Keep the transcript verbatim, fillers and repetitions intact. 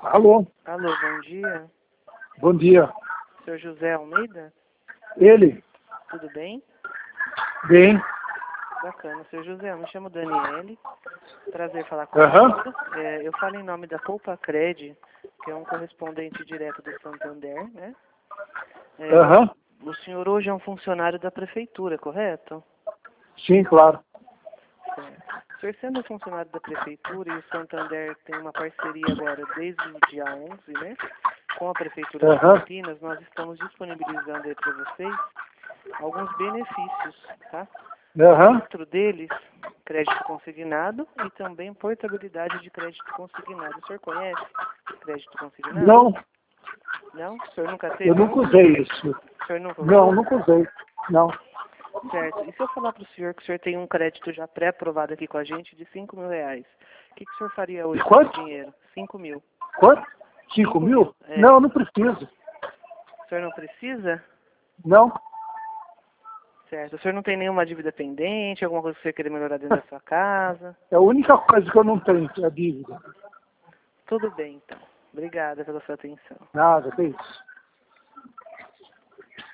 Alô? Alô, bom dia. Bom dia. Senhor José Almeida? Ele? Tudo bem? Bem. Bacana. Senhor José, eu me chamo Daniele. Prazer falar com Aham. você. É, eu falo em nome da Poupa Cred, que é um correspondente direto do Santander, né? É, Aham. o senhor hoje é um funcionário da prefeitura, correto? Sim, claro. Certo. O senhor sendo funcionário da prefeitura e o Santander tem uma parceria agora desde o dia onze, né? Com a prefeitura de Aham. Campinas, nós estamos disponibilizando aí para vocês alguns benefícios, tá? Aham. Dentro deles, crédito consignado e também portabilidade de crédito consignado. O senhor conhece crédito consignado? Não, Não? O senhor nunca teve? eu nunca usei isso. O senhor nunca usou? Não, nunca usei. Não. Certo. E se eu falar para o senhor que o senhor tem um crédito já pré-aprovado aqui com a gente de cinco mil reais, o que, que o senhor faria hoje De com esse quanto? dinheiro? Cinco mil. Quanto? Cinco Cinco mil, mil? é. Não, não preciso. O senhor não precisa? Não. Certo. O senhor não tem nenhuma dívida pendente, alguma coisa que o senhor queira melhorar dentro da sua casa? É a única coisa que eu não tenho, é a dívida. Tudo bem, então. Obrigada pela sua atenção. Nada, que isso.